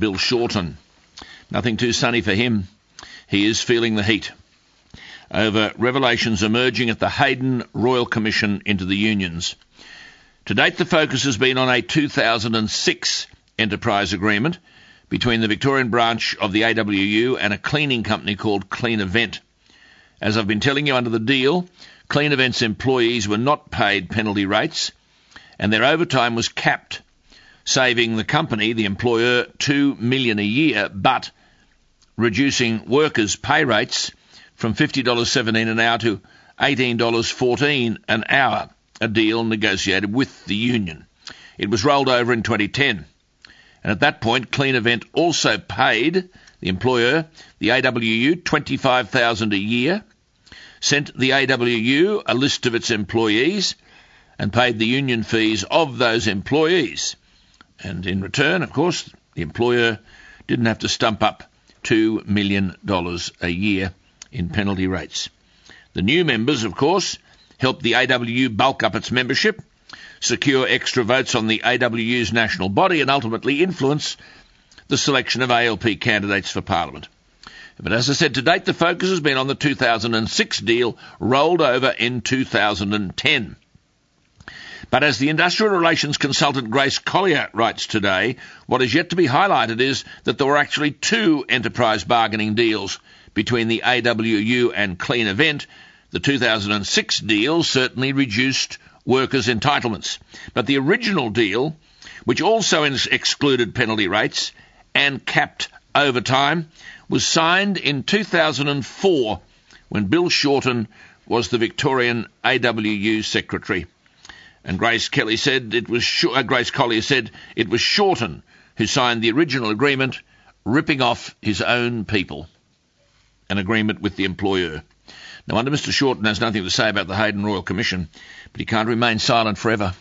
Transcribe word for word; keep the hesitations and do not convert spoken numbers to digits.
Bill Shorten. Nothing too sunny for him. He is feeling the heat over revelations emerging at the Hayden Royal Commission into the unions. To date, the focus has been on a two thousand six enterprise agreement between the Victorian branch of the A W U and a cleaning company called Clean Event. As I've been telling you, under the deal, Clean Event's employees were not paid penalty rates and their overtime was capped, saving the company, the employer, two million dollars a year, but reducing workers' pay rates from fifty dollars seventeen an hour to eighteen dollars fourteen an hour, a deal negotiated with the union. It was rolled over in twenty ten. And at that point, Clean Event also paid the employer, the A W U, twenty-five thousand dollars a year, sent the A W U a list of its employees, and paid the union fees of those employees. And in return, of course, the employer didn't have to stump up two million dollars a year in penalty rates. The new members, of course, helped the A W U bulk up its membership, secure extra votes on the A W U's national body, and ultimately influence the selection of A L P candidates for Parliament. But as I said, to date, the focus has been on the two thousand six deal rolled over in two thousand ten. But as the Industrial Relations consultant Grace Collier writes today, what is yet to be highlighted is that there were actually two enterprise bargaining deals between the A W U and Clean Event. The two thousand six deal certainly reduced workers' entitlements, but the original deal, which also excluded penalty rates and capped overtime, was signed in two thousand four when Bill Shorten was the Victorian A W U secretary. And Grace Kelly said it was Sh- uh, Grace Collier said it was Shorten who signed the original agreement, ripping off his own people. An agreement with the employer. No wonder Mister Shorten has nothing to say about the Hayden Royal Commission, but he can't remain silent forever.